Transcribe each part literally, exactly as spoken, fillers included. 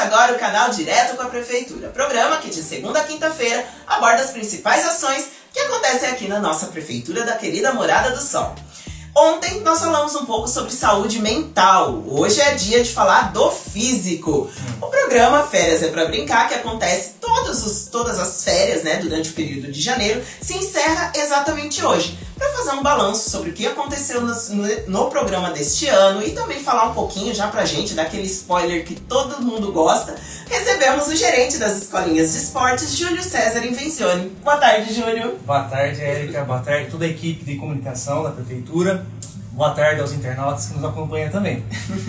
Começa agora o canal Direto com a Prefeitura, programa que de segunda a quinta-feira aborda as principais ações que acontecem aqui na nossa Prefeitura da querida Morada do Sol. Ontem nós falamos um pouco sobre saúde mental, hoje é dia de falar do físico. O programa Férias é pra Brincar, que acontece todos os, todas as férias, né, durante o período de janeiro, se encerra exatamente hoje, para fazer um balanço sobre o que aconteceu no, no, no programa deste ano e também falar um pouquinho já pra gente daquele spoiler que todo mundo gosta. Recebemos o gerente das escolinhas de esportes, Júlio César Invencione. Boa tarde, Júlio. Boa tarde, Érica. Boa tarde a toda a equipe de comunicação da Prefeitura. Boa tarde aos internautas que nos acompanham também.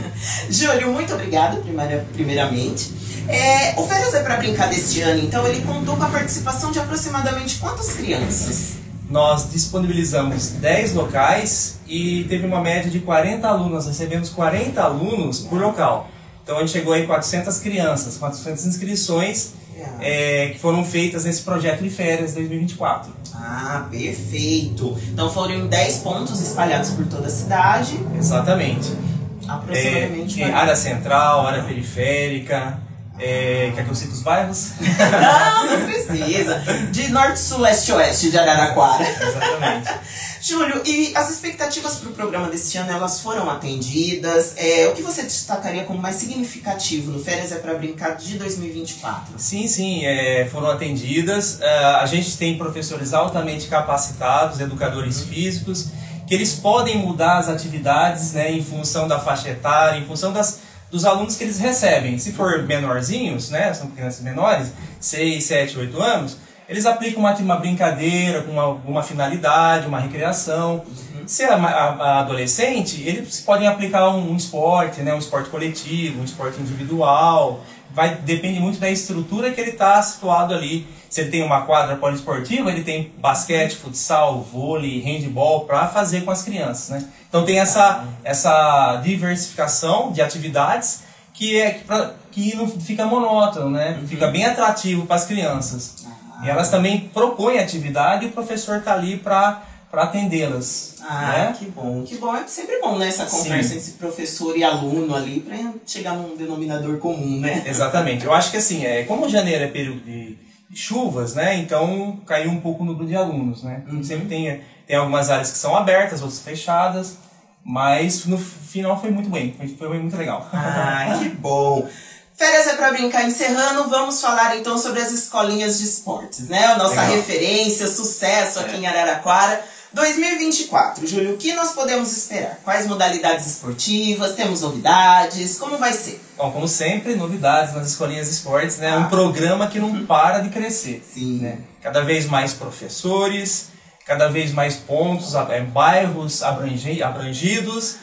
Júlio, muito obrigado, primeira, primeiramente. É, o Férias é pra Brincar deste ano, então, ele contou com a participação de aproximadamente quantas crianças? Nós disponibilizamos dez locais e teve uma média de quarenta alunos. Nós recebemos quarenta alunos por local. Então a gente chegou aí quatrocentas crianças, quatrocentas inscrições é, que foram feitas nesse projeto de férias dois mil e vinte e quatro. Ah, perfeito! Então foram em dez pontos espalhados por toda a cidade. Exatamente. Aproximadamente. É, é, área central, área periférica. É, quer que eu cite os bairros? Não, não precisa. De norte, sul, leste, oeste de Araraquara. Exatamente. Júlio, e as expectativas para o programa deste ano, elas foram atendidas? É, o que você destacaria como mais significativo no Férias é pra Brincar de dois mil e vinte e quatro? Sim, sim, é, foram atendidas. Uh, a gente tem professores altamente capacitados, educadores uhum. físicos, que eles podem mudar as atividades, né, em função da faixa etária, em função das, dos alunos que eles recebem. Se for menorzinhos, né, são crianças menores, seis, sete, oito anos, eles aplicam uma, uma brincadeira com uma, uma finalidade, uma recreação. Uhum. Se é a, a, a adolescente, eles podem aplicar um, um esporte, né, um esporte coletivo, um esporte individual. Vai, depende muito da estrutura que ele está situado ali. Se ele tem uma quadra poliesportiva, ele tem basquete, futsal, vôlei, handball para fazer com as crianças, né? Então tem essa, essa diversificação de atividades que, é, que, pra, que não fica monótono, né? Uhum. Fica bem atrativo para as crianças. E elas também propõem atividade e o professor está ali para atendê-las. Ah, né? que bom. Que bom. É sempre bom, né, essa conversa Sim. entre professor e aluno ali para chegar num denominador comum, né? Exatamente. Eu acho que assim, é, como janeiro é período de chuvas, né? Então caiu um pouco o número de alunos, né? Uhum. Sempre tem, tem algumas áreas que são abertas, outras fechadas, mas no final foi muito bem, foi, foi muito legal. Ah, que bom! Férias é pra Brincar encerrando, vamos falar então sobre as escolinhas de esportes, né? A nossa Legal. referência, sucesso aqui é. em Araraquara. dois mil e vinte e quatro, Júlio, o que nós podemos esperar? Quais modalidades esportivas? Temos novidades? Como vai ser? Bom, como sempre, novidades nas escolinhas de esportes, né? É ah. um programa que não para de crescer. Sim. Né? Cada vez mais professores, cada vez mais pontos, é, bairros abrangi, abrangidos.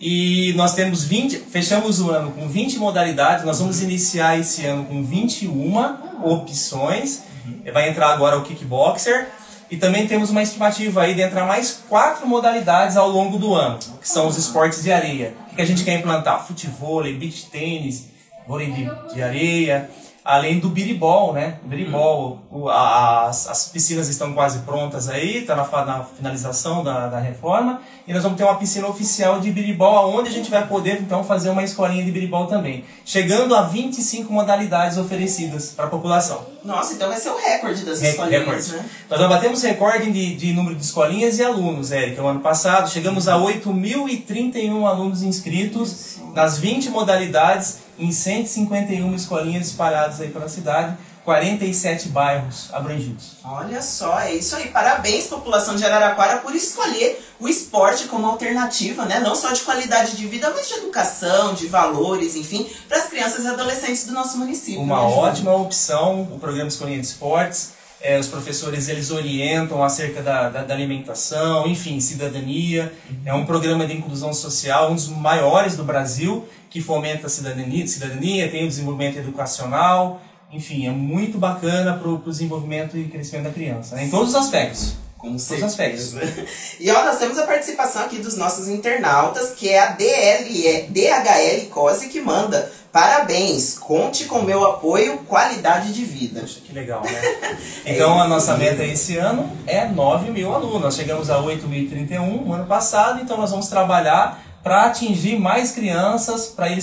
E nós temos vinte, fechamos o ano com vinte modalidades, nós vamos iniciar esse ano com vinte e uma opções, vai entrar agora o kickboxer, e também temos uma estimativa aí de entrar mais quatro modalidades ao longo do ano, que são os esportes de areia. O que a gente quer implantar? Futevôlei, beach tênis, vôlei de, de areia, além do biribol, né? O biribol, o, a, as, as piscinas estão quase prontas aí, está na, na finalização da, da reforma, e nós vamos ter uma piscina oficial de biribol, onde a gente vai poder então fazer uma escolinha de biribol também, chegando a vinte e cinco modalidades oferecidas para a população. Nossa, então vai ser o recorde das Re escolinhas, recorde. né? Nós já batemos recorde de, de número de escolinhas e alunos, Érica. O ano passado chegamos a oito mil e trinta e um alunos inscritos Isso. nas vinte modalidades, em cento e cinquenta e uma escolinhas espalhadas aí pela cidade, quarenta e sete bairros abrangidos. Olha só, é isso aí. Parabéns, população de Araraquara, por escolher o esporte como alternativa, né? Não só de qualidade de vida, mas de educação, de valores, enfim, para as crianças e adolescentes do nosso município. Uma né, ótima opção, o programa Escolinha de Esportes. É, os professores eles orientam acerca da, da, da alimentação, enfim, cidadania. É um programa de inclusão social, um dos maiores do Brasil, que fomenta a cidadania, cidadania tem o desenvolvimento educacional. Enfim, é muito bacana para o desenvolvimento e crescimento da criança, né? Em todos os aspectos. Com todos os aspectos. E ó, nós temos a participação aqui dos nossos internautas, que é a D L, D H L Cosi, que manda: parabéns, conte com meu apoio, qualidade de vida. Poxa, que legal, né? Então é a nossa meta esse ano é nove mil alunos. Nós chegamos a oito mil e trinta e um no ano passado, então nós vamos trabalhar para atingir mais crianças, para eles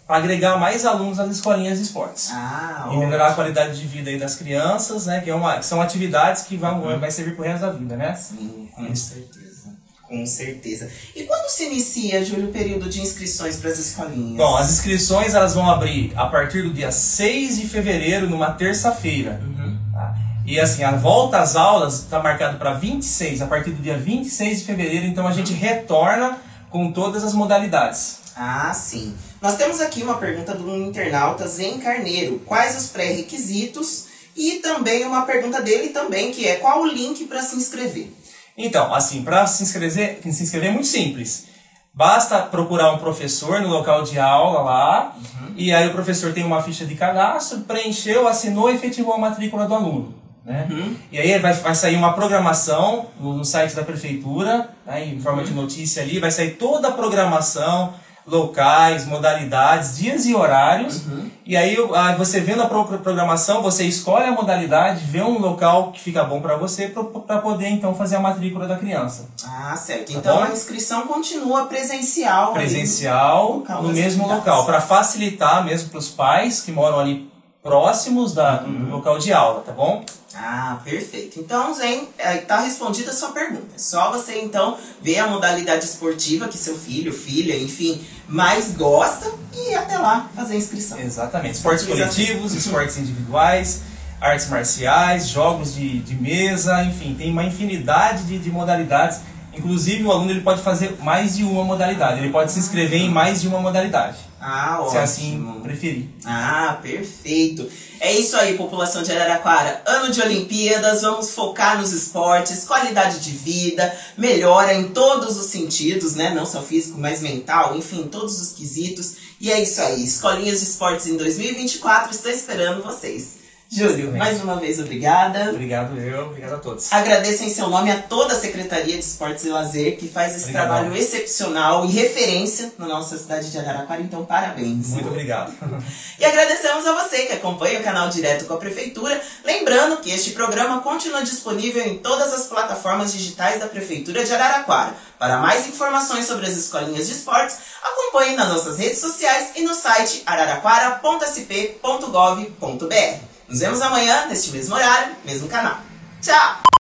para agregar mais alunos nas escolinhas de esportes. Ah, e melhorar a qualidade de vida aí das crianças, né? Que é uma, são atividades que vão, uhum. vai servir pro resto da vida, né? Sim, com certeza. Com certeza. E quando se inicia, Júlio, o período de inscrições para as escolinhas? Bom, as inscrições elas vão abrir a partir do dia seis de fevereiro, numa terça-feira. Uhum. Tá? E assim, a volta às aulas está marcado para vinte e seis, a partir do dia vinte e seis de fevereiro, então a gente retorna com todas as modalidades. Ah, sim. Nós temos aqui uma pergunta do internauta Zen Carneiro. Quais os pré-requisitos? E também uma pergunta dele também, que é qual o link para se inscrever? Então, assim, para se inscrever, se inscrever é muito simples. Basta procurar um professor no local de aula lá, uhum. e aí o professor tem uma ficha de cadastro, preencheu, assinou e efetivou a matrícula do aluno. Né? Uhum. E aí vai, vai sair uma programação no, no site da prefeitura, né, em forma uhum. de notícia ali, vai sair toda a programação, locais, modalidades, dias e horários. Uhum. E aí você vendo a programação, você escolhe a modalidade, vê um local que fica bom para você para poder então fazer a matrícula da criança. Ah, certo. Tá então bom? A inscrição continua presencial. Presencial no, no mesmo local, para facilitar mesmo para os pais que moram ali próximos da, uhum. do local de aula, tá bom? Ah, perfeito. Então, Zen, está respondida a sua pergunta. É só você, então, ver a modalidade esportiva que seu filho, filha, enfim, mais gosta e ir até lá fazer a inscrição. Exatamente. Esportes coletivos, esportes individuais, artes marciais, jogos de, de mesa, enfim, tem uma infinidade de, de modalidades. Inclusive, o aluno ele pode fazer mais de uma modalidade. Ele pode se inscrever em mais de uma modalidade. Ah, ótimo. Se assim preferir. Ah, perfeito. É isso aí, população de Araraquara. Ano de Olimpíadas, vamos focar nos esportes, qualidade de vida, melhora em todos os sentidos, né? Não só físico, mas mental, enfim, todos os quesitos. E é isso aí. Escolinhas de Esportes em dois mil e vinte e quatro está esperando vocês. Júlio, mais uma vez, obrigada. Obrigado eu, obrigado a todos. Agradeço em seu nome a toda a Secretaria de Esportes e Lazer, que faz esse obrigado. Trabalho excepcional e referência na nossa cidade de Araraquara, então parabéns. Muito obrigado. E agradecemos a você que acompanha o canal Direto com a Prefeitura, lembrando que este programa continua disponível em todas as plataformas digitais da Prefeitura de Araraquara. Para mais informações sobre as escolinhas de esportes, acompanhe nas nossas redes sociais e no site araraquara ponto s p ponto gov ponto b r. Nos vemos amanhã, neste mesmo horário, mesmo canal. Tchau!